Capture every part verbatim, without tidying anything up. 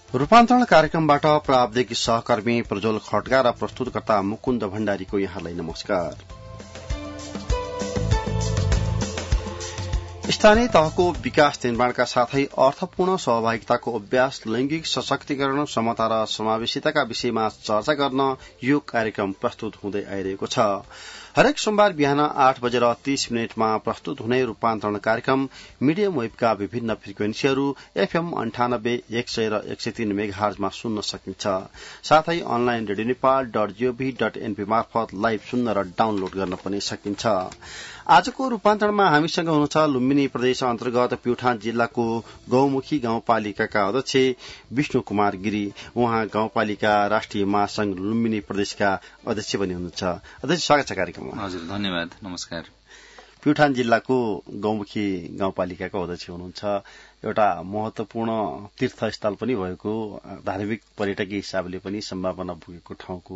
रूपान्तरण कार्यक्रमबाट प्राविधिक सहकर्मी प्रज्वल खड्का र प्रस्तुतकर्ता मुकुन्द भण्डारीको यहाँलाई नमस्कार। स्थानीय तहको विकास निर्माणका साथै अर्थपूर्ण सहभागिताको अभ्यास, लैंगिक सशक्तिकरण, समता र समावेशिताका विषयमा चर्चा गर्न यो कार्यक्रम प्रस्तुत हुँदै आइरहेको छ। हरेक सोमबार बिहान आठ बजेर तीस मिनटमा प्रस्तुत हुने रूपान्तरण कार्यक्रम मिडियम वेभका विभिन्न फ्रिक्वेन्सीहरू एफएम अन्ठानब्बे एक सय र एक सय तीन मेगाहर्जमा सुन्न सकिन्छ। साथै online radio Nepal dot GOV dot NP मार्फत लाइभ सुन्न र डाउनलोड गर्न पनि सकिन्छ। आजको रूपान्तरणमा हामीसँग हुनुहुन्छ लुम्बिनी प्रदेश अन्तर्गत प्युठान जिल्लाको गौमुखी गाउँपालिकाका अध्यक्ष विष्णु कुमार गिरी। उहाँ गाउँपालिका राष्ट्रिय महासंघ लुम्बिनी प्रदेशका अध्यक्ष पनि हुनुहुन्छ। अध्यक्ष, स्वागत छ कार्यक्रममा। हजुर, धन्यवाद, नमस्कार। प्युठान जिल्लाको गौमुखी गाउँपालिकाको अध्यक्ष हुनुहुन्छ। एउटा महत्वपूर्ण तीर्थस्थल पनि भएको, धार्मिक पर्यटकीय हिसाबले पनि सम्भावना पुगेको ठाउँको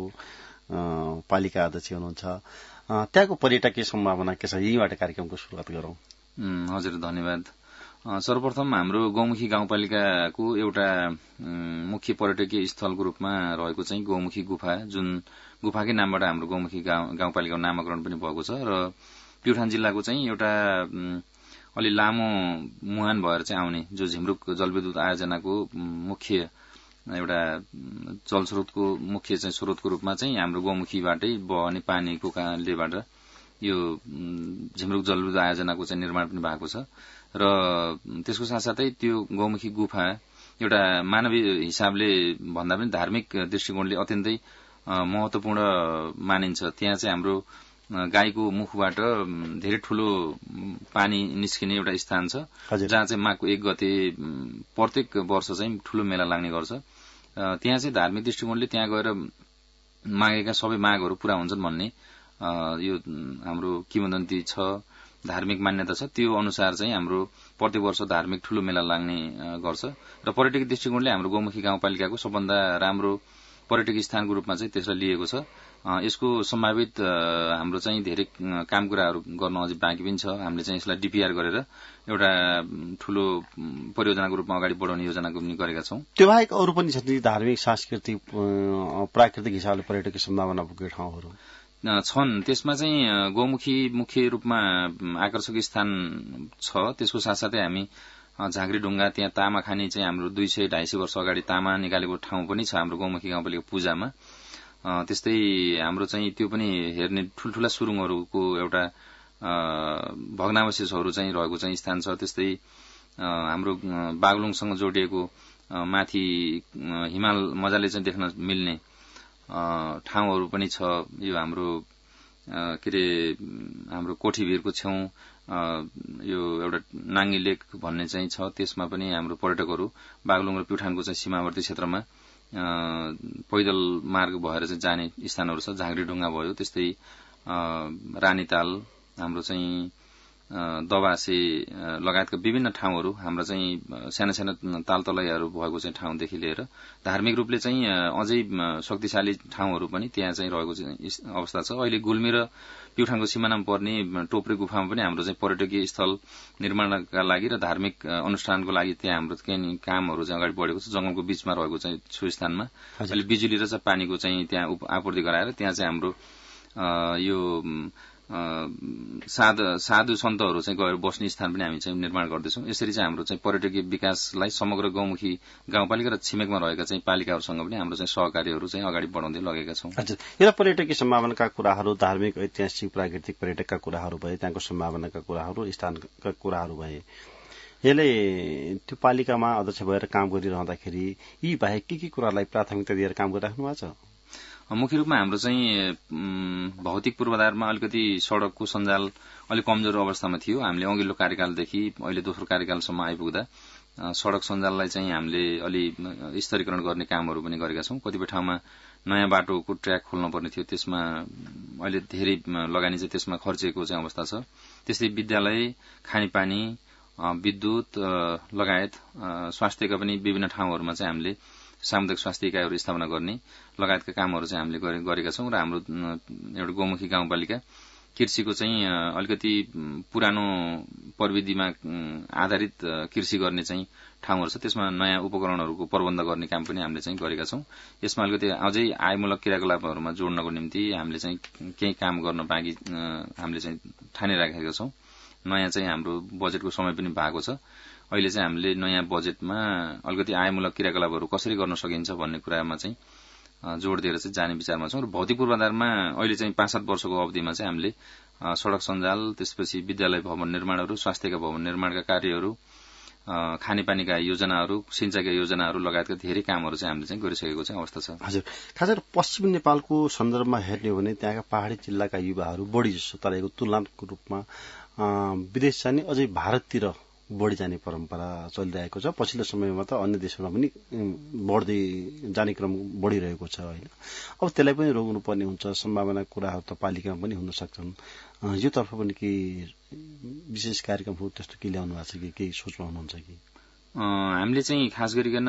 पालिका अध्यक्ष हुनुहुन्छ। त्यहाँको पर्यटकीय सम्भावना के छ, यहीबाट कार्यक्रमको सुरुवात गरौं। हजुर, धन्यवाद। सर्वप्रथम हाम्रो गौमुखी गाउँपालिकाको एउटा मुख्य पर्यटकीय स्थलको रूपमा रहेको चाहिँ गौमुखी गुफा, जुन गुफाकै नामबाट हाम्रो गौमुखी गाउँपालिकाको नामाकरण पनि भएको छ र प्युठान जिल्लाको चाहिँ एउटा अलि लामो मुहान भएर चाहिँ आउने, जो झिमरुक जलविद्युत आयोजनाको मुख्य एउटा जलस्रोतको मुख्य चाहिँ स्रोतको रूपमा चाहिँ हाम्रो गौमुखीबाटै बहने पानीको कारणलेबाट यो झिमरुक जलविद्युत आयोजनाको चाहिँ निर्माण पनि भएको छ र त्यसको साथसाथै त्यो गौमुखी गुफा एउटा मानवीय हिसाबले भन्दा पनि धार्मिक दृष्टिकोणले अत्यन्तै महत्वपूर्ण मानिन्छ। त्यहाँ चाहिँ हाम्रो गाईको मुखबाट धेरै ठूलो पानी निस्किने एउटा स्थान छ, जहाँ चाहिँ माघको एक गते प्रत्येक वर्ष चाहिँ ठूलो मेला लाग्ने गर्छ। त्यहाँ चाहिँ धार्मिक दृष्टिकोणले त्यहाँ गएर मागेका सबै मागहरू पूरा हुन्छन् भन्ने यो हाम्रो किंवदन्ती छ, धार्मिक मान्यता छ। त्यो अनुसार चाहिँ हाम्रो प्रत्येक वर्ष धार्मिक ठूलो मेला लाग्ने गर्छ र पर्यटकीय दृष्टिकोणले हाम्रो गौमुखी गाउँपालिकाको सबभन्दा राम्रो पर्यटकीय स्थानको रूपमा चाहिँ त्यसलाई लिएको छ। यसको सम्भावित हाम्रो चाहिँ धेरै काम कुराहरू गर्न अझै बाँकी पनि छ। हामीले चाहिँ यसलाई डीपीआर गरेर एउटा ठूलो परियोजनाको रूपमा अगाडि बढाउने योजनाको पनि गरेका छौं। त्यो बाहेक अरू पनि छ धार्मिक, सांस्कृतिक, प्राकृतिक हिसाबले पर्यटकीय सम्भावना पुगेका ठाउँहरू छन्। त्यसमा चाहिँ गौमुखी मुख्य रूपमा आकर्षक स्थान छ। त्यसको साथसाथै हामी झाँक्री ढुङ्गा, त्यहाँ तामा खानी चाहिँ हाम्रो दुई सय ढाई सय वर्ष अगाडि तामा निकालेको ठाउँ पनि छ हाम्रो गौमुखी गाउँपालिका पूजामा। त्यस्तै हाम्रो चाहिँ त्यो पनि हेर्ने ठूल्ठूला सुरुङहरूको एउटा भग्नावशेषहरू चाहिँ रहेको चाहिँ स्थान छ। त्यस्तै हाम्रो बागलुङसँग जोडिएको माथि हिमाल मजाले चाहिँ देख्न मिल्ने ठाउँहरू पनि छ। यो हाम्रो के अरे हाम्रो कोठीभिरको छेउ यो एउटा नाङ्गी लेक भन्ने चाहिँ छ, त्यसमा पनि हाम्रो पर्यटकहरू बागलुङ र प्युठानको चाहिँ सीमावर्ती क्षेत्रमा पैदल मार्ग भएर चाहिँ जाने स्थानहरू छ। झाँक्री ढुङ्गा भयो, त्यस्तै रानीताल, हाम्रो चाहिँ दबासे लगायतका विभिन्न ठाउँहरू, हाम्रो चाहिँ साना साना तालतलैहरू भएको चाहिँ ठाउँदेखि लिएर धार्मिक रूपले चाहिँ अझै शक्तिशाली ठाउँहरू पनि त्यहाँ चाहिँ रहेको चाहिँ अवस्था छ। अहिले गुल्मी र प्युठानको सिमानामा पर्ने टोप्रे गुफामा पनि हाम्रो चाहिँ पर्यटकीय स्थल निर्माणका लागि र धार्मिक अनुष्ठानको लागि त्यहाँ हाम्रो केही कामहरू चाहिँ अगाडि बढेको छ। जंगलको बीचमा रहेको चाहिँ सो स्थानमा अहिले बिजुली र चाहिँ पानीको चाहिँ त्यहाँ आपूर्ति गराएर त्यहाँ चाहिँ हाम्रो यो साधु साधु सन्तहरू चाहिँ गएर बस्ने स्थान पनि हामी चाहिँ निर्माण गर्दैछौँ। यसरी चाहिँ हाम्रो चाहिँ पर्यटकीय विकासलाई समग्र गौमुखी गाउँपालिका र छिमेकमा रहेका चाहिँ पालिकाहरूसँग पनि हाम्रो चाहिँ सहकार्यहरू चाहिँ अगाडि बढाउँदै लगेका छौँ। हजुर, यो पर्यटकीय सम्भावनाका कुराहरू, धार्मिक, ऐतिहासिक, प्राकृतिक पर्यटकका कुराहरू भए, त्यहाँको सम्भावनाका कुराहरू, स्थानका कुराहरू भए, यसले त्यो पालिकामा अध्यक्ष भएर काम गरिरहँदाखेरि यी बाहेक के के कुरालाई प्राथमिकता दिएर काम गरिराख्नु भएको छ? मुख्य रूपमा हाम्रो चाहिँ भौतिक पूर्वाधारमा अलिकति सड़कको सञ्जाल अलिक कमजोर अवस्थामा थियो। हामीले अघिल्लो कार्यकालदेखि अहिले दोस्रो कार्यकालसम्म आइपुग्दा सड़क सञ्जाललाई चाहिँ हामीले अलि स्तरीकरण गर्ने कामहरू पनि गरेका छौं। कतिपय ठाउँमा नयाँ बाटोको ट्र्याक खोल्न पर्ने थियो, त्यसमा अहिले धेरै लगानी चाहिँ त्यसमा खर्चेको चाहिँ अवस्था छ। त्यस्तै विद्यालय, खानेपानी, विद्युत लगायत स्वास्थ्यका पनि विभिन्न ठाउँहरूमा चाहिँ हामीले सामुदायिक स्वास्थ्य इकाइहरू स्थापना गर्ने लगायतका कामहरू चाहिँ हामीले गरेका छौं। र हाम्रो एउटा गौमुखी गाउँपालिका कृषिको चाहिँ अलिकति पुरानो प्रविधिमा आधारित कृषि गर्ने चाहिँ ठाउँहरू छ, त्यसमा नयाँ उपकरणहरूको प्रबन्ध गर्ने काम पनि हामीले चाहिँ गरेका छौं। यसमा अलिकति अझै आयमूलक क्रियाकलापहरूमा जोड्नको निम्ति हामीले चाहिँ केही काम गर्न बाँकी हामीले चाहिँ ठानिराखेका छौं। नयाँ चाहिँ हाम्रो बजेटको समय पनि भएको छ। अहिले चाहिँ हामीले नयाँ बजेटमा अलिकति आयमूलक क्रियाकलापहरू कसरी गर्न सकिन्छ भन्ने कुरामा चाहिँ जोड़ दिएर चाहिँ जाने विचारमा छौं र भौतिक पूर्वाधारमा अहिले चाहिँ पाँच सात वर्षको अवधिमा चाहिँ हामीले सड़क सञ्जाल, त्यसपछि विद्यालय भवन निर्माणहरू, स्वास्थ्यका भवन निर्माणका कार्यहरू, खानेपानीका योजनाहरू, सिंचाईका योजनाहरू लगायतका धेरै कामहरू चाहिँ हामीले चाहिँ गरिसकेको चाहिँ अवस्था छ। हजुर, खास गरी पश्चिम नेपालको सन्दर्भमा हेर्ने हो भने त्यहाँका पहाड़ी जिल्लाका युवाहरू बढी जसो तराईको तुलनात्मक रूपमा विदेश जाने, अझै भारततिर बढी जाने परम्परा चलिरहेको छ। पछिल्लो समयमा त अन्य देशहरूमा पनि बढ्दै जाने क्रम बढिरहेको छ हैन। अब त्यसलाई पनि रोक्नुपर्ने हुन्छ, सम्भावना कुराहरू त पालिकामा पनि हुन सक्छन्। यो तर्फ पनि के विशेष कार्यक्रमहरू त्यस्तो के ल्याउनु भएको छ कि केही सोचमा हुनुहुन्छ कि? हामीले चाहिँ खास गरिकन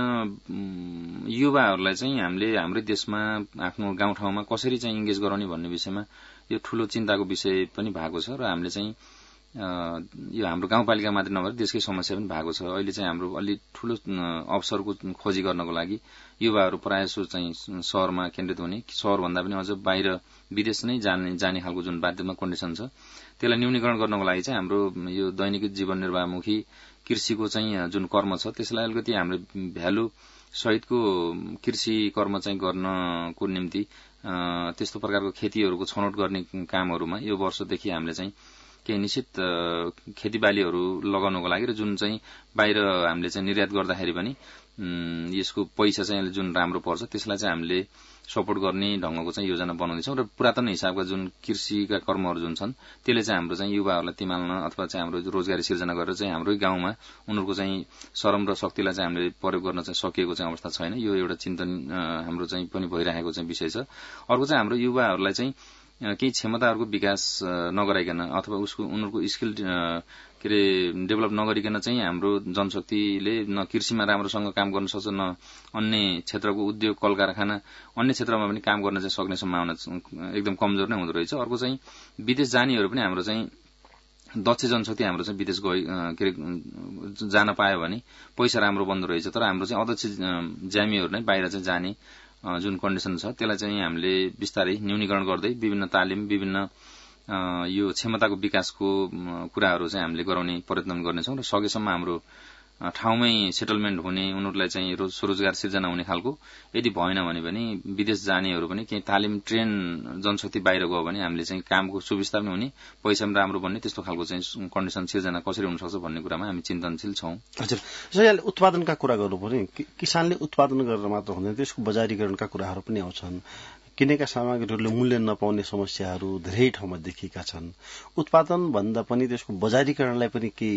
युवाहरूलाई चाहिँ हामीले हाम्रै देशमा आफ्नो गाउँठाउँमा कसरी चाहिँ इन्गेज गराउने भन्ने विषयमा यो ठूलो चिन्ताको विषय पनि भएको छ र हामीले चाहिँ यो हाम्रो गाउँपालिका मात्र नभएर देशकै समस्या पनि भएको छ। अहिले चाहिँ हाम्रो अलि ठूलो अवसरको खोजी गर्नको लागि युवाहरू प्रायः चाहिँ शहरमा केन्द्रित हुने, शहर भन्दा पनि अझ बाहिर विदेश नै जाने जाने खालको जुन बाध्यतात्मक कन्डिसन छ त्यसलाई न्यूनीकरण गर्नको लागि चाहिँ हाम्रो यो दैनिक जीवन निर्वाहमुखी कृषिको चाहिँ जुन कर्म छ त्यसलाई अलिकति हाम्रो भ्यालु सहितको कृषि कर्म चाहिँ गर्नको निम्ति त्यस्तो प्रकारको खेतीहरूको छनौट गर्ने कामहरूमा यो वर्षदेखि हामीले चाहिँ केही निश्चित खेतीबालीहरू लगाउनको लागि र जुन चाहिँ बाहिर हामीले चाहिँ निर्यात गर्दाखेरि पनि यसको पैसा चाहिँ जुन राम्रो पर्छ त्यसलाई चाहिँ हामीले सपोर्ट गर्ने ढंगको चाहिँ योजना बनाउँदैछौं र पुरातन हिसाबका जुन कृषिका कर्महरू जुन छन् त्यसले चाहिँ हाम्रो चाहिँ युवाहरूलाई तिमाल्न अथवा चाहिँ हाम्रो रोजगारी सिर्जना गरेर चाहिँ हाम्रो गाउँमा उनीहरूको चाहिँ श्रम र शक्तिलाई चाहिँ हामीले प्रयोग गर्न चाहिँ सकिएको चाहिँ अवस्था छैन। यो एउटा चिन्तन हाम्रो चाहिँ पनि भइरहेको चाहिँ विषय छ। अर्को चाहिँ हाम्रो युवाहरूलाई चाहिँ केही क्षमताहरूको विकास नगराइकन अथवा उसको उनीहरूको स्किल के अरे डेभलप नगरिकन चाहिँ हाम्रो जनशक्तिले न कृषिमा राम्रोसँग काम गर्न सक्छ, न अन्य क्षेत्रको उद्योग कल कारखाना अन्य क्षेत्रमा पनि काम गर्न चाहिँ सक्ने सम्भावना एकदम कमजोर नै हुँदो रहेछ। अर्को चाहिँ विदेश जानेहरू पनि हाम्रो चाहिँ दक्ष जनशक्ति हाम्रो चाहिँ विदेश गइ के अरे जान पायो भने पैसा राम्रो बन्दो रहेछ, तर हाम्रो चाहिँ अध्यक्ष ज्यामीहरू नै बाहिर चाहिँ जाने जुन कन्डिसन छ त्यसलाई चाहिँ हामीले बिस्तारै न्यूनीकरण गर्दै विभिन्न तालिम, विभिन्न यो क्षमताको विकासको कुराहरू चाहिँ हामीले गराउने प्रयत्न गर्नेछौं र सकेसम्म हाम्रो ठाउँमै सेटलमेन्ट हुने, उनीहरूलाई चाहिँ स्वरोजगार सिर्जना हुने खालको यदि भएन भने पनि विदेश जानेहरू पनि केही तालिम ट्रेन जनशक्ति बाहिर गयो भने हामीले चाहिँ कामको सुविस्ता पनि हुने, पैसा पनि राम्रो बन्ने त्यस्तो खालको चाहिँ कन्डिसन सिर्जना कसरी हुन सक्छ भन्ने कुरामा हामी चिन्तनशील छौं। हजुर, जहिले उत्पादनका कुरा गर्नु पर्यो, किसानले उत्पादन गरेर मात्र हुँदैन, त्यसको बजारीकरणका कुराहरू पनि आउँछन्। किनेका सामग्रीहरूले मूल्य नपाउने समस्याहरू धेरै ठाउँमा देखिएका छन्। उत्पादन भन्दा पनि त्यसको बजारीकरणलाई पनि के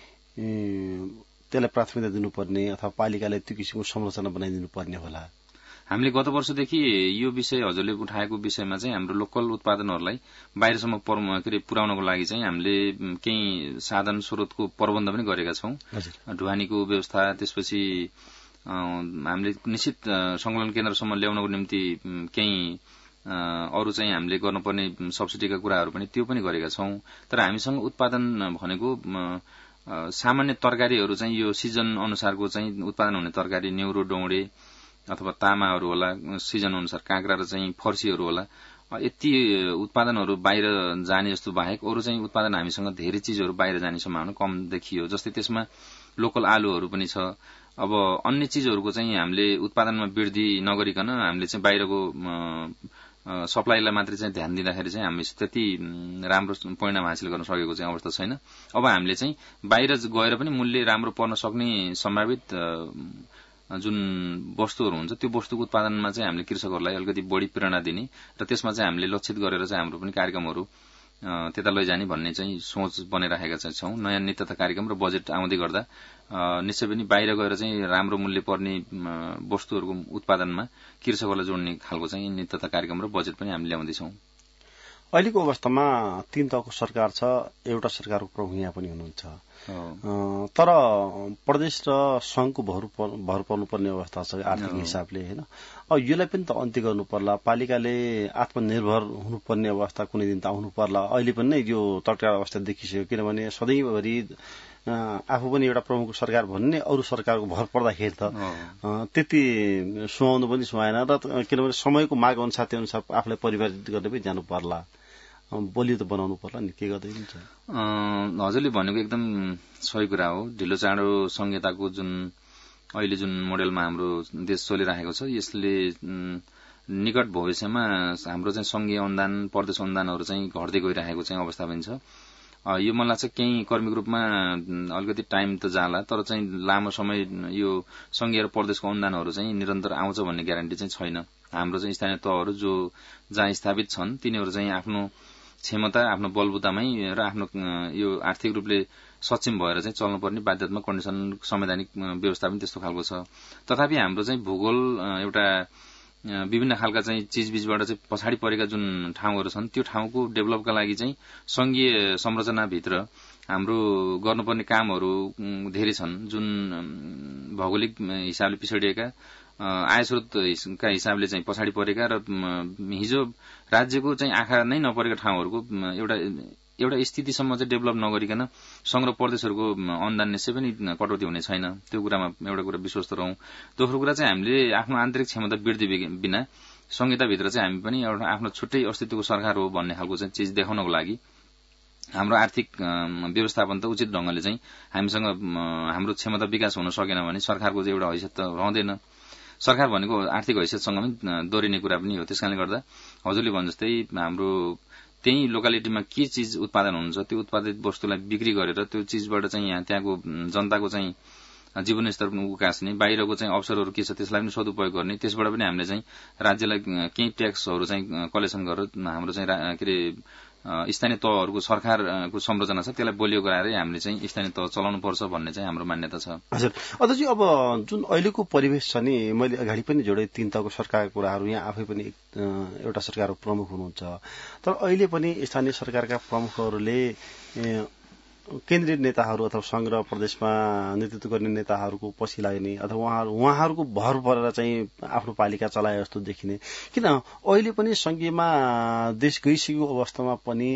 त्यसलाई प्राथमिकता दिनुपर्ने अथवा पालिकाले त्यो किसिमको संरचना बनाइदिनु पर्ने होला? हामीले गत वर्षदेखि यो विषय हजुरले उठाएको विषयमा चाहिँ हाम्रो लोकल उत्पादनहरूलाई बाहिरसम्म के अरे पुर्याउनको लागि चाहिँ हामीले केही साधन स्रोतको प्रबन्ध पनि गरेका छौं। ढुवानीको व्यवस्था, त्यसपछि हामीले निश्चित संकलन केन्द्रसम्म ल्याउनको निम्ति केही अरू चाहिँ हामीले गर्नुपर्ने सब्सिडीका कुराहरू पनि त्यो पनि गरेका छौं। तर हामीसँग उत्पादन भनेको सामान्य तरकारीहरू चाहिँ यो सिजन अनुसारको चाहिँ उत्पादन हुने तरकारी, न्युरो, डौँडे अथवा तामाहरू होला, सिजन अनुसार काँक्रा र चाहिँ फर्सीहरू होला, यति उत्पादनहरू बाहिर जाने जस्तो बाहेक अरू चाहिँ उत्पादन हामीसँग धेरै चीजहरू बाहिर जाने सम्भावना कम देखियो। जस्तै त्यसमा लोकल आलुहरू पनि छ। अब अन्य चीजहरूको चाहिँ हामीले उत्पादनमा वृद्धि नगरिकन हामीले चाहिँ बाहिरको सप्लाईलाई मात्रै चाहिँ ध्यान दिँदाखेरि चाहिँ हामी त्यति राम्रो परिणाम हासिल गर्न सकेको चाहिँ अवस्था छैन। अब हामीले चाहिँ बाहिर गएर पनि मूल्य राम्रो पर्न सक्ने सम्भावित जुन वस्तुहरू हुन्छ त्यो वस्तुको उत्पादनमा चाहिँ हामीले कृषकहरूलाई अलिकति बढी प्रेरणा दिने र त्यसमा चाहिँ हामीले लक्षित गरेर चाहिँ हाम्रो पनि कार्यक्रमहरू त्यता लैजाने भन्ने चाहिँ सोच बनाइराखेका चाहिँ छौं। नयाँ नीति तथा कार्यक्रम र बजेट आउँदै गर्दा निश्चय पनि बाहिर गएर चाहिँ राम्रो मूल्य पर्ने वस्तुहरूको उत्पादनमा कृषकहरूलाई जोड्ने खालको चाहिँ नीति तथा कार्यक्रम र बजेट पनि हामीले ल्याउँदैछौं। अहिलेको अवस्थामा तीन तहको सरकार छ, एउटा सरकारको प्रमुख यहाँ पनि हुनुहुन्छ, तर प्रदेश र संघको भर भर पर्नुपर्ने अवस्था छ आर्थिक हिसाबले हैन। अब यसलाई पनि त अन्त्य गर्नु पर्ला, पालिकाले आत्मनिर्भर हुनुपर्ने अवस्था कुनै दिन त आउनु पर्ला। अहिले पनि नै यो तत्काल अवस्था देखिसक्यो, किनभने सधैँभरि आफू पनि एउटा प्रमुख सरकार भन्ने अरू सरकारको भर पर्दाखेरि त त्यति सुहाउनु पनि सुहाएन र किनभने समयको माग अनुसार त्यो अनुसार आफूलाई परिवर्तित गर्दै पनि जानु पर्ला, बलियो त बनाउनु पर्ला नि, के गर्दै हुन्छ। हजुरले भनेको एकदम सही कुरा हो। ढिलो चाँडो संहिताको जुन अहिले जुन मोडेलमा हाम्रो देश चलिरहेको छ, यसले निकट भविष्यमा हाम्रो चाहिँ संघीय अनुदान, प्रदेश अनुदानहरू चाहिँ घट्दै गइरहेको चाहिँ अवस्था पनि छ। यो मलाई लाग्छ केही कर्मिक रूपमा अलिकति टाइम त जाला, तर चाहिँ लामो समय यो संघीय र प्रदेशको अनुदानहरू चाहिँ निरन्तर आउँछ भन्ने ग्यारेन्टी चाहिँ छैन। हाम्रो चाहिँ स्थानीय तहहरू जो जहाँ स्थापित छन् तिनीहरू चाहिँ आफ्नो क्षमता, आफ्नो बलबुतामै र आफ्नो यो आर्थिक रूपले सक्षम भएर चाहिँ चल्नुपर्ने बाध्यात्मक कन्डिसन, संवैधानिक व्यवस्था पनि त्यस्तो खालको छ। तथापि हाम्रो चाहिँ भूगोल एउटा विभिन्न खालका चाहिँ चीजबीजबाट चाहिँ पछाडि परेका जुन ठाउँहरू छन् त्यो ठाउँको डेभलपका लागि चाहिँ संघीय संरचनाभित्र हाम्रो गर्नुपर्ने कामहरू धेरै छन्, जुन भौगोलिक हिसाबले पिछडिएका, आय स्रोतका हिसाबले चाहिँ पछाडि परेका र हिजो राज्यको चाहिँ आँखा नै नपरेका ठाउँहरूको एउटा एउटा स्थितिसम्म चाहिँ डेभलप नगरिकन संघ र प्रदेशहरूको अनुदान निश्चय पनि कटौती हुने छैन। त्यो कुरामा एउटा कुरा विश्वस्त रहौं। दोस्रो कुरा चाहिँ हामीले आफ्नो आन्तरिक क्षमता वृद्धि बिना संहिताभित्र चाहिँ हामी पनि एउटा आफ्नो छुट्टै अस्तित्वको सरकार हो भन्ने खालको चाहिँ चीज देखाउनको लागि हाम्रो आर्थिक व्यवस्थापन त उचित ढंगले चाहिँ हामीसँग हाम्रो क्षमता विकास हुन सकेन भने सरकारको चाहिँ एउटा हैसियत त रहँदैन। सरकार भनेको आर्थिक हैसियतसँग पनि दोहोरिने कुरा पनि हो। त्यसकारणले गर्दा हजुरले भने जस्तै हाम्रो त्यही लोकालिटीमा के चीज उत्पादन हुन्छ त्यो उत्पादित वस्तुलाई बिक्री गरेर त्यो चीजबाट चाहिँ यहाँ त्यहाँको जनताको चाहिँ जीवन स्तर पनि उकास्ने, बाहिरको चाहिँ अवसरहरू के छ त्यसलाई पनि सदुपयोग गर्ने, त्यसबाट पनि हामीले चाहिँ राज्यलाई केही ट्याक्सहरू चाहिँ कलेक्सन गरेर हाम्रो चाहिँ के अरे स्थानीय तहहरूको सरकारको संरचना छ त्यसलाई बलियो गराएर हामीले चाहिँ स्थानीय तह चलाउनु पर्छ भन्ने चाहिँ हाम्रो मान्यता छ। हजुर अध्यक्ष, अब जुन अहिलेको परिवेश छ नि, मैले अगाडि पनि जोडे तीन तहको सरकारको कुराहरू, यहाँ आफै पनि एउटा सरकारको प्रमुख हुनुहुन्छ, तर अहिले पनि स्थानीय सरकारका प्रमुखहरूले केन्द्रीय नेताहरू अथवा संघ र प्रदेशमा नेतृत्व गर्ने नेताहरूको पछि लाग्ने अथवा उहाँहरू उहाँहरूको भर परेर चाहिँ आफ्नो पालिका चलाए जस्तो देखिने, किन अहिले पनि संघीयमा देश गइसकेको अवस्थामा पनि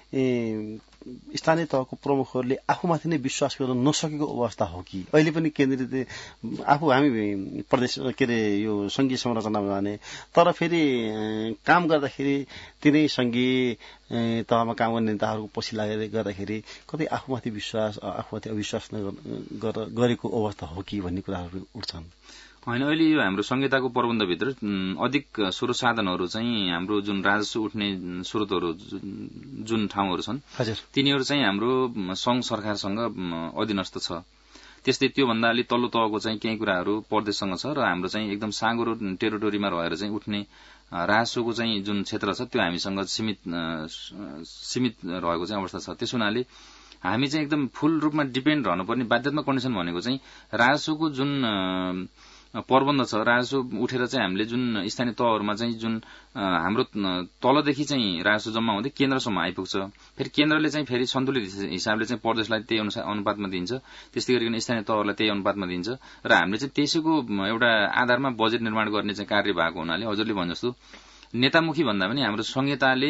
स्थानीय तहको प्रमुखहरूले आफूमाथि नै विश्वास गर्न नसकेको अवस्था हो कि अहिले पनि केन्द्रीय आफू हामी प्रदेश के अरे यो संघीय संरचनामा जाने तर फेरि काम गर्दाखेरि तिनै संघीय तहमा काम गर्ने नेताहरूको पछि लागेर गर्दाखेरि कतै आफूमाथि विश्वास आफूमाथि अविश्वास गरेको अवस्था हो कि भन्ने कुराहरू उठ्छन्। होइन, अहिले यो हाम्रो संहिताको प्रबन्धभित्र अधिक स्रोत साधनहरू चाहिँ हाम्रो जुन राजस्व उठ्ने स्रोतहरू जुन ठाउँहरू छन् तिनीहरू चाहिँ हाम्रो संघ सरकारसँग अधीनस्थ छ। त्यस्तै त्योभन्दा अलि तल्लो तहको चाहिँ केही कुराहरू प्रदेशसँग छ र हाम्रो चाहिँ एकदम साँगुरो टेरिटोरीमा रहेर चाहिँ उठ्ने राजस्वको चाहिँ जुन क्षेत्र छ त्यो हामीसँग सीमित सीमित रहेको चाहिँ अवस्था छ। त्यस हुनाले हामी चाहिँ एकदम फुल रूपमा डिपेन्ड रहनुपर्ने बाध्यात्मक कन्डिसन भनेको चाहिँ राजस्वको जुन प्रबन्ध छ, राजस्व उठेर चाहिँ हामीले जुन स्थानीय तहहरूमा चाहिँ जुन हाम्रो तलदेखि चाहिँ राजस्व जम्मा हुँदै केन्द्रसम्म आइपुग्छ, फेरि केन्द्रले चाहिँ फेरि सन्तुलित हिसाबले चाहिँ प्रदेशलाई त्यही अनुसार अनुपातमा दिन्छ, त्यस्तै गरिकन स्थानीय तहहरूलाई त्यही अनुपातमा दिन्छ र हामीले चाहिँ त्यसैको एउटा आधारमा बजेट निर्माण गर्ने चाहिँ कार्य भएको हुनाले हजुरले भने जस्तो नेतामुखी भन्दा पनि हाम्रो संहिताले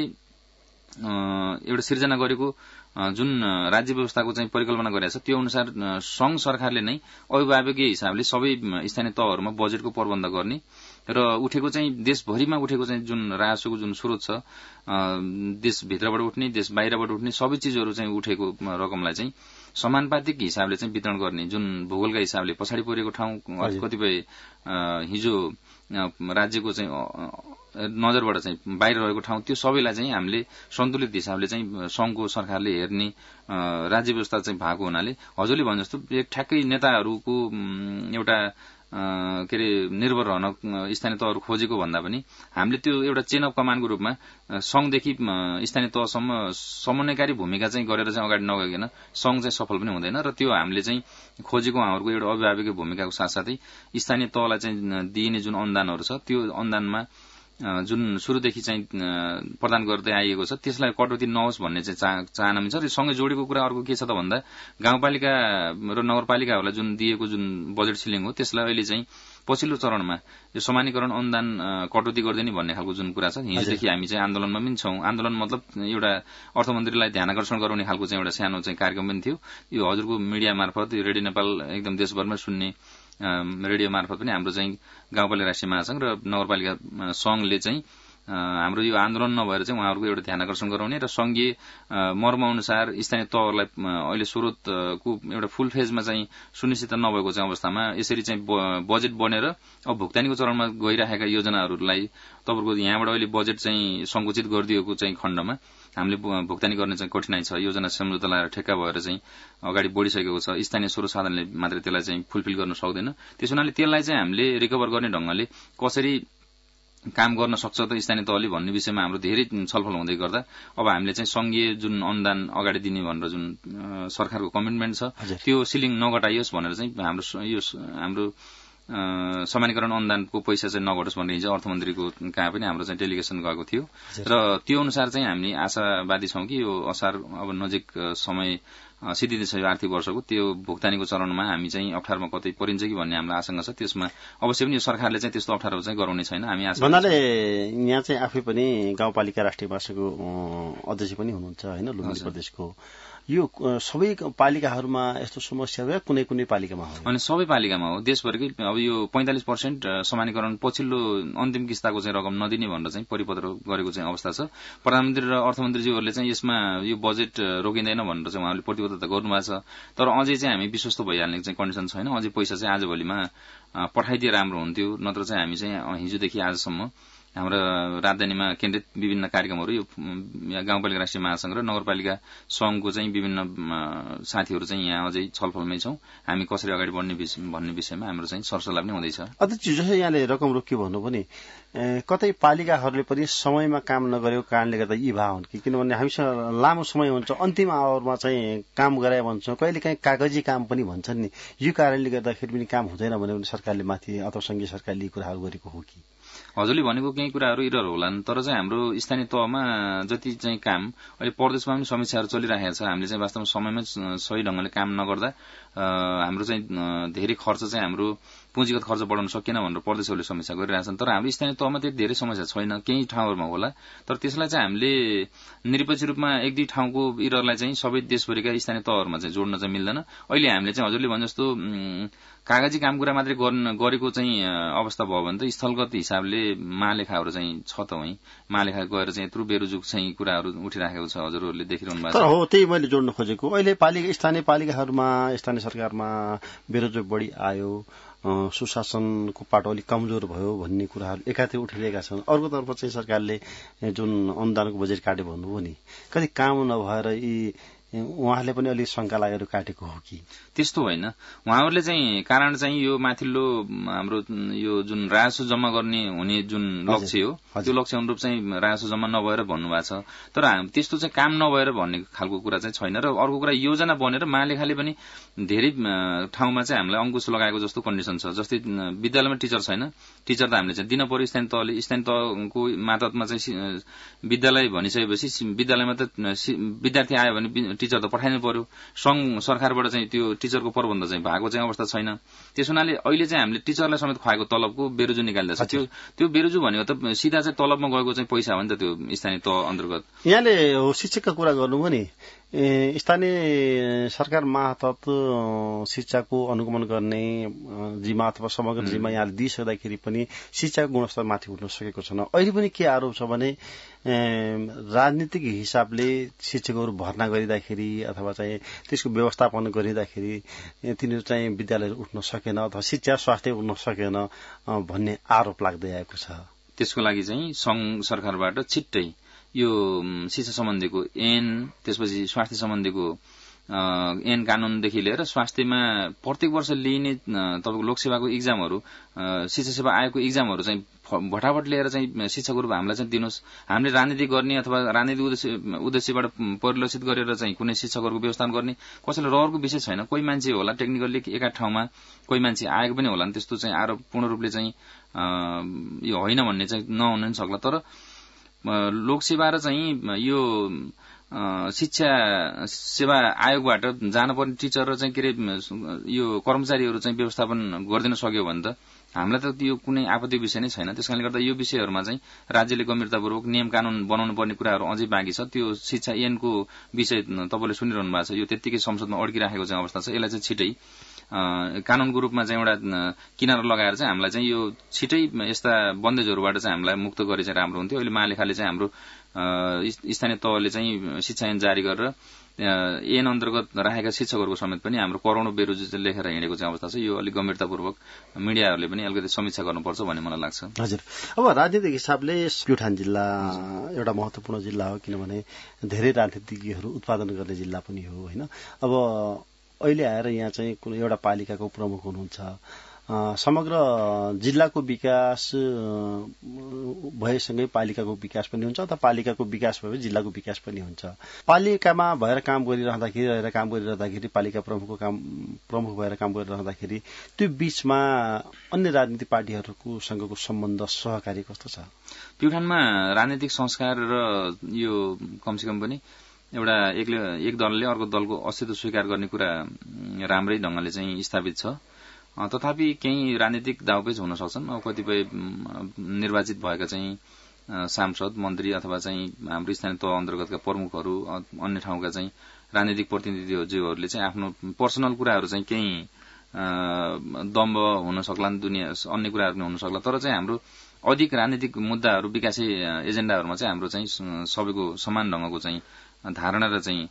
एउटा सिर्जना गरेको जुन राज्य व्यवस्थाको चाहिँ परिकल्पना गरेको छ त्यो अनुसार संघ सरकारले नै अभिभावकीय हिसाबले सबै स्थानीय तहहरूमा बजेटको प्रबन्ध गर्ने र उठेको चाहिँ देशभरिमा उठेको चाहिँ जुन राजस्वको जुन स्रोत छ, देशभित्रबाट उठ्ने देश बाहिरबाट उठ्ने सबै चिजहरू चाहिँ उठेको रकमलाई चाहिँ समानुपातिक हिसाबले चाहिँ वितरण गर्ने, जुन भूगोलका हिसाबले पछाडि परेको ठाउँ कतिपय हिजो राज्यको चाहिँ नजरबाट चाहिँ बाहिर रहेको ठाउँ त्यो सबैलाई चाहिँ हामीले सन्तुलित हिसाबले चाहिँ संघको सरकारले हेर्ने राज्य व्यवस्था चाहिँ भएको हुनाले हजुरले भने जस्तो ठ्याक्कै नेताहरूको एउटा के अरे निर्भर रहन स्थानीय तहहरू खोजेको भन्दा पनि हामीले त्यो एउटा चेन अफ कमान्डको रूपमा संघदेखि स्थानीय तहसम्म समन्वयकारी भूमिका चाहिँ गरेर चाहिँ अगाडि नगइकन संघ चाहिँ सफल पनि हुँदैन र त्यो हामीले चाहिँ खोजेको उहाँहरूको एउटा अभिभावकीय भूमिकाको साथसाथै स्थानीय तहलाई चाहिँ दिइने जुन अनुदानहरू छ त्यो अनुदानमा जुन सुरुदेखि चाहिँ प्रदान गर्दै आइएको छ त्यसलाई कटौती नहोस् भन्ने चाहिँ चाहना पनि छ। र सँगै जोडेको कुरा अर्को के छ त भन्दा गाउँपालिका र नगरपालिकाहरूलाई जुन दिएको जुन बजेट सिलिङ हो त्यसलाई अहिले चाहिँ पछिल्लो चरणमा यो समानीकरण अनुदान कटौती गरिदिने भन्ने खालको जुन कुरा छ, हिजोदेखि हामी चाहिँ आन्दोलनमा पनि छौं। आन्दोलन मतलब एउटा अर्थमन्त्रीलाई ध्यानकर्षण गराउने खालको चाहिँ एउटा सानो चाहिँ कार्यक्रम पनि थियो। यो हजुरको मिडिया मार्फत यो रेडियो नेपाल एकदम देशभरमै सुन्ने रेडियो मार्फत पनि हाम्रो चाहिँ गाउँपालिका राष्ट्रिय महासंघ र नगरपालिका संघले चाहिँ हाम्रो यो आन्दोलन नभएर चाहिँ उहाँहरूको एउटा ध्यानकर्षण गराउने र संघीय मर्म अनुसार स्थानीय तहहरूलाई अहिले स्रोतको एउटा फुल फेजमा चाहिँ सुनिश्चित नभएको चाहिँ अवस्थामा यसरी चाहिँ बजेट बनेर अब भुक्तानीको चरणमा गइरहेका योजनाहरूलाई तपाईको यहाँबाट अहिले बजेट चाहिँ संकुचित गरिदिएको चाहिँ खण्डमा हामीले भुक्तानी गर्ने चाहिँ कठिनाइ छ। योजना सम्झौता लगाएर ठेक्का भएर चाहिँ अगाडि बढिसकेको छ। स्थानीय स्रोत साधनले मात्रै त्यसलाई चाहिँ फुलफिल गर्न सक्दैन। त्यसो हुनाले त्यसलाई चाहिँ हामीले रिकभर गर्ने ढंगले कसरी काम गर्न सक्छ त स्थानीय तहले भन्ने विषयमा हाम्रो धेरै छलफल हुँदै गर्दा अब हामीले चाहिँ संघीय जुन अनुदान अगाडि दिने भनेर जुन सरकारको कमिटमेन्ट छ त्यो सिलिङ नघटाइयोस् भनेर चाहिँ हाम्रो यो हाम्रो समानीकरण अनुदानको पैसा चाहिँ नघटोस् भन्ने हिजो अर्थमन्त्रीको कहाँ पनि हाम्रो चाहिँ डेलिगेसन गएको थियो र त्यो अनुसार चाहिँ हामी आशावादी छौं कि यो असार अब नजिक समय सिद्धिँदैछ यो आर्थिक वर्षको त्यो भुक्तानीको चरणमा हामी चाहिँ अप्ठ्यारोमा कतै परिन्छ कि भन्ने हाम्रो आशंका छ। त्यसमा अवश्य पनि यो सरकारले चाहिँ त्यस्तो अप्ठ्यारो चाहिँ गराउने छैन। हामी आशा भन्नाले यहाँ चाहिँ आफै पनि गाउँपालिका राष्ट्रिय महासंघको अध्यक्ष पनि हुनुहुन्छ हैन लुम्बिनी प्रदेशको। यो सबै पालिकाहरूमा यस्तो समस्या हो या कुनै कुनै पालिकामा हो? अनि सबै पालिकामा हो देशभरकै। अब यो पैंतालीस प्रतिशत समानीकरण पछिल्लो अन्तिम किस्ताको चाहिँ रकम नदिने भनेर चाहिँ परिपत्र गरेको चाहिँ अवस्था छ। प्रधानमन्त्री र अर्थमन्त्रीज्यूहरूले चाहिँ यसमा यो बजेट रोकिँदैन भनेर चाहिँ उहाँहरूले प्रतिबद्धता गर्नुभएको छ। तर अझै चाहिँ हामी विश्वस्त भइहाल्ने चाहिँ कन्डिसन छैन। अझै पैसा चाहिँ आजभोलिमा पठाइदिए राम्रो हुन्थ्यो। नत्र चाहिँ हामी चाहिँ हिजोदेखि आजसम्म हाम्रो राजधानीमा केन्द्रित विभिन्न कार्यक्रमहरू यो गाउँपालिका राष्ट्रिय महासंघ र नगरपालिका संघको चाहिँ विभिन्न साथीहरू चाहिँ यहाँ अझै छलफलमै छौं। हामी कसरी अगाडि बढ्ने भन्ने विषयमा हाम्रो चाहिँ सरसल्लाह पनि हुँदैछ। अध्यक्ष जसै यहाँले रकम रोकियो भन्नु पनि कतै पालिकाहरूले पनि समयमा काम नगरेको कारणले गर्दा यी भा हुन् कि किनभने हामीसँग लामो समय हुन्छ अन्तिम आवरमा चाहिँ काम गराए भन्छौं कहिले काहीँ कागजी काम पनि भन्छन् नि। यो कारणले गर्दाखेरि पनि काम हुँदैन भने सरकारले माथि अथवा संघीय सरकारले कुराहरू गरेको हो कि? हजुरले भनेको केही कुराहरू इरर होलान् तर चाहिँ हाम्रो स्थानीय तहमा जति चाहिँ काम अहिले प्रदेशमा पनि समीक्षाहरू चलिरहेको छ। हामीले चाहिँ वास्तवमा समयमै सही ढंगले काम नगर्दा हाम्रो चाहिँ धेरै खर्च चाहिँ हाम्रो पुँजीगत खर्च बढाउन सकिएन भनेर प्रदेशहरूले समीक्षा गरिरहेछन्। तर हाम्रो स्थानीय तहमा त्यति धेरै समस्या छैन, केही ठाउँहरूमा होला। तर त्यसलाई चाहिँ हामीले निरपेक्ष रूपमा एक दुई ठाउँको इररलाई चाहिँ सबै देशभरिका स्थानीय तहहरूमा चाहिँ जोड्न चाहिँ मिल्दैन। अहिले हामीले चाहिँ हजुरले भने जस्तो कागजी काम कुरा मात्रै गरेको चाहिँ अवस्था भयो भने त स्थलगत हिसाबले महालेखाहरू चाहिँ छ त वही महालेखा गएर चाहिँ यत्रो बेरुजुक चाहिँ कुराहरू उठिराखेको छ हजुरहरूले देखिरहनु भएको छ। तर हो त्यही मैले जोड्न खोजेको अहिले पालिका स्थानीय पालिकाहरूमा स्थानीय सरकारमा बेरुजुक बढी आयो, सुशासनको पाटो अलिक कमजोर भयो भन्ने कुराहरू एकातिर उठिरहेका छन्। अर्कोतर्फ चाहिँ सरकारले जुन अनुदानको बजेट काट्यो भन्नुभयो नि कति काम नभएर यी उहाँले पनि अलिक शंका लागेर काटेको हो कि? त्यस्तो होइन। उहाँहरूले चाहिँ कारण चाहिँ यो माथिल्लो हाम्रो यो जुन राजस्व जम्मा गर्ने हुने जुन लक्ष्य हो त्यो लक्ष्य अनुरूप चाहिँ राजस्व जम्मा नभएर भन्नुभएको छ। तर त्यस्तो चाहिँ काम नभएर भन्ने खालको कुरा चाहिँ छैन। र अर्को कुरा योजना बनेर महालेखाले पनि धेरै ठाउँमा चाहिँ हामीलाई अंकुश लगाएको जस्तो कन्डिसन छ। जस्तै विद्यालयमा टिचर छैन, टिचर त हामीले चाहिँ दिन पर्यो। स्थानीय तहले स्थानीय तहको मातहतमा चाहिँ विद्यालय भनिसकेपछि विद्यालयमा त विद्यार्थी आयो भने टिचर त पठाइनु पर्यो। संघ सरकारबाट चाहिँ त्यो टिचरको प्रबन्ध चाहिँ भएको चाहिँ अवस्था छैन। त्यस हुनाले अहिले चाहिँ हामीले टिचरलाई समेत खुवाएको तलबको बेरुजु निकाल्दैछ। त्यो त्यो बेरुजु भनेको त सीधा चाहिँ तलबमा गएको चाहिँ पैसा हो नि त त्यो स्थानीय तह अन्तर्गत। यहाँले हो शिक्षकको कुरा गर्नुभयो नि, स्थानीय सरकार मातहत शिक्षाको अनुगमन गर्ने जिम्मा अथवा समग्र जिम्मा यहाँले दिइसक्दाखेरि पनि शिक्षाको गुणस्तर माथि उठ्न सकेको छैन। अहिले पनि के आरोप छ भने राजनीतिक हिसाबले शिक्षकहरू भर्ना गरिँदाखेरि अथवा चाहिँ त्यसको व्यवस्थापन गरिँदाखेरि तिनीहरू चाहिँ विद्यालय उठ्न सकेन अथवा शिक्षा स्वास्थ्य उठ्न सकेन भन्ने आरोप लाग्दै आएको छ। त्यसको लागि चाहिँ संघ सरकारबाट छिट्टै यो शिक्षा सम्बन्धीको ऐन त्यसपछि स्वास्थ्य सम्बन्धीको ऐन कानूनदेखि लिएर स्वास्थ्यमा प्रत्येक वर्ष लिइने तपाईको लोकसेवाको इक्जामहरू शिक्षा सेवा आयोगको इक्जामहरू चाहिँ भटाभट लिएर चाहिँ शिक्षकहरू हामीलाई चाहिँ दिनुहोस्। हामीले राजनीति गर्ने अथवा राजनीतिक उद्देश्य उद्देश्यबाट परिलक्षित गरेर चाहिँ कुनै शिक्षकहरूको व्यवस्थापन गर्ने कसैले रहरको विषय छैन। कोही मान्छे होला टेक्निकल्ली एका ठाउँमा कोही मान्छे आएको पनि होला नि, त्यस्तो चाहिँ आरोप पूर्ण रूपले चाहिँ यो होइन भन्ने चाहिँ नहुन नि सक्ला। तर लोकसेवा र चाहिँ यो शिक्षा सेवा आयोगबाट जानुपर्ने टिचर र चाहिँ के अरे यो कर्मचारीहरू चाहिँ व्यवस्थापन गरिदिन सक्यो भने त हामीलाई त यो कुनै आपत्ति विषय नै छैन। त्यसकारणले गर्दा यो विषयहरूमा चाहिँ राज्यले गम्भीरतापूर्वक नियम कानून बनाउनु पर्ने कुराहरू अझै बाँकी छ। त्यो शिक्षा ऐनको विषय तपाईले सुनिरहनु भएको छ, यो त्यत्तिकै संसदमा अड्किराखेको चाहिँ अवस्था छ। यसलाई चाहिँ छिटै कानूनको रूपमा चाहिँ एउटा किनारा लगाएर चाहिँ हामीलाई चाहिँ यो छिटै यस्ता बन्देजहरूबाट चाहिँ हामीलाई मुक्त गरे चाहिँ राम्रो हुन्थ्यो। अहिले महालेखाले चाहिँ हाम्रो स्थानीय तहले चाहिँ शिक्षा ऐन जारी गरेर ऐन अन्तर्गत राखेका शिक्षकहरूको समेत पनि हाम्रो करोडौं बेरोजगार लेखेर हिँडेको चाहिँ अवस्था छ। यो अलिक गम्भीरतापूर्वक मिडियाहरूले पनि अलिकति समीक्षा गर्नुपर्छ भन्ने मलाई लाग्छ। हजुर, अब राजनीतिक हिसाबले प्युठान जिल्ला एउटा महत्वपूर्ण जिल्ला हो, किनभने धेरै राजनीतिज्ञहरू उत्पादन गर्ने जिल्ला पनि हो होइन। अब अहिले आएर यहाँ चाहिँ कुनै एउटा पालिकाको प्रमुख हुनुहुन्छ, समग्र जिल्लाको विकास भएसँगै पालिकाको विकास पनि हुन्छ अथवा पालिकाको विकास भए जिल्लाको विकास पनि हुन्छ। पालिकामा भएर काम गरिरहँदाखेरि रहेर काम गरिरहँदाखेरि पालिका प्रमुखको काम प्रमुख भएर काम गरिरहँदाखेरि त्यो बीचमा अन्य राजनीतिक पार्टीहरूको सँगको सम्बन्ध सहकारी कस्तो छ? प्युठानमा राजनीतिक संस्कार र यो कमसेकम पनि एउटा एकले एक दलले अर्को दलको अस्तित्व स्वीकार गर्ने कुरा राम्रै ढंगले चाहिँ स्थापित छ। तथापि केही राजनीतिक दाउपेच हुन सक्छन्। अब कतिपय निर्वाचित भएका चाहिँ सांसद मन्त्री अथवा चाहिँ हाम्रो स्थानीय तह अन्तर्गतका प्रमुखहरू अन्य ठाउँका चाहिँ राजनीतिक प्रतिनिधिहरूले चाहिँ आफ्नो पर्सनल कुराहरू चाहिँ केही दम्ब हुन सक्लान्, दुनिया अन्य कुराहरू पनि हुन सक्ला। तर चाहिँ हाम्रो अधिक राजनीतिक मुद्दाहरू विकासी एजेन्डाहरूमा चाहिँ हाम्रो चाहिँ सबैको समान ढंगको चाहिँ धारणा र चाहिँ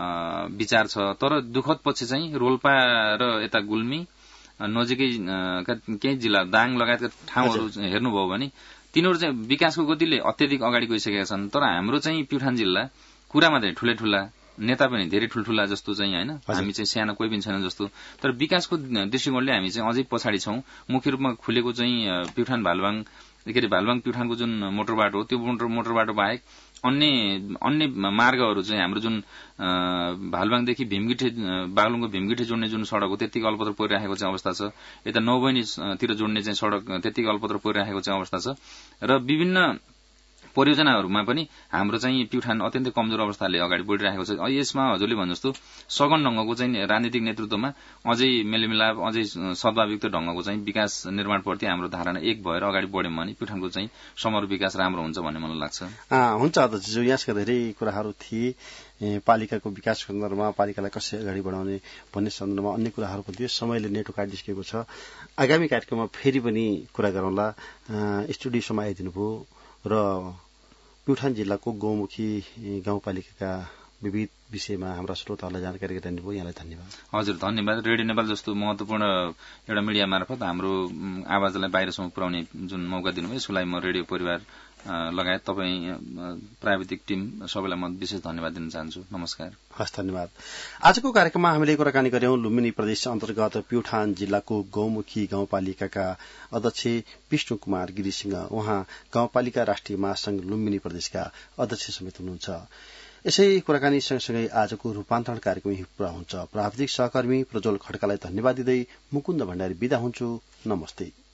विचार छ। तर दुःखद पक्ष चाहिँ रोल्पा र यता गुल्मी नजिकै केही जिल्ला दाङ लगायतका ठाउँहरू हेर्नुभयो भने तिनीहरू चाहिँ विकासको गतिले अत्यधिक अगाडि गइसकेका छन्। तर हाम्रो चाहिँ प्युठान जिल्ला कुरामा चाहिँ ठूला ठूला नेता पनि धेरै ठूल्ठूला जस्तो चाहिँ हैन, हामी चाहिँ सानो कोही पनि छैन जस्तो। तर विकासको दृष्टिकोणले हामी चाहिँ अझै पछाडि छौं। मुख्य रूपमा खुलेको चाहिँ प्युठान भालुवाङ के अरे भालुवाङ प्युठानको जुन मोटर बाटो हो त्यो मोटर मोटर बाटो बाहेक अन्य अन्य मार्गहरू चाहिँ हाम्रो जुन भालुवाङदेखि भीमगिठे बागलुङको भीमगिठे जोड्ने जुन सडक हो त्यतिकै अल्पत्र परिरहेको चाहिँ अवस्था छ। यता नौबहिनीतिर जोड्ने चाहिँ सडक त्यतिकै अल्पत्र परिरहेको चाहिँ अवस्था छ। र विभिन्न परियोजनाहरूमा पनि हाम्रो चाहिँ प्युठान अत्यन्तै कमजोर अवस्थाले अगाडि बढिरहेको छ। यसमा हजुरले भने जस्तो सघन ढंगको चाहिँ राजनीतिक नेतृत्वमा अझै मेलमिलाप अझै सद्भावयुक्त ढंगको चाहिँ विकास निर्माणप्रति हाम्रो धारणा एक भएर अगाडि बढ्यौं भने प्युठानको चाहिँ समग्र विकास राम्रो हुन्छ भन्ने मलाई लाग्छ। हुन्छ अध्यक्षज्यू, यहाँका धेरै कुराहरू थिए। पालिकाको विकास सन्दर्भमा पालिकालाई कसरी अगाडि बढाउने भन्ने सन्दर्भमा अन्य कुराहरू पनि थियो। समयले नेटो काटिसकेको छ। आगामी कार्यक्रममा फेरि पनि कुरा गरौँला। स्टुडियोसम्म आइदिनु भयो र प्युठान जिल्लाको गौमुखी गाउँपालिकाका विविध विषयमा हाम्रा श्रोताहरूलाई जानकारी गराइदिनु भयो, यहाँलाई धन्यवाद। हजुर धन्यवाद। रेडियो नेपाल जस्तो महत्वपूर्ण एउटा मिडिया मार्फत हाम्रो आवाजलाई बाहिरसम्म पुर्याउने जुन मौका दिनुभयो यसको लागि म रेडियो परिवार लगायत तपाईँ प्राविधिक टिम सबैलाई म विशेष धन्यवाद दिन चाहन्छु। नमस्कार। हस्, धन्यवाद। आजको कार्यक्रममा हामीले कुराकानी गर्यौं लुम्बिनी प्रदेश अन्तर्गत प्युठान जिल्लाको गौमुखी गाउँपालिकाका अध्यक्ष विष्णु कुमार गिरीसँग। उहाँ गाउँपालिका राष्ट्रिय महासंघ लुम्बिनी प्रदेशका अध्यक्ष समेत हुनुहुन्छ। यसै कुराकानी सँगसँगै आजको रूपान्तरण कार्यक्रम यही पूरा हुन्छ। प्राविधिक सहकर्मी प्रज्वल खड्कालाई धन्यवाद दिँदै मुकुन्द भण्डारी बिदा हुन्छु। नमस्ते।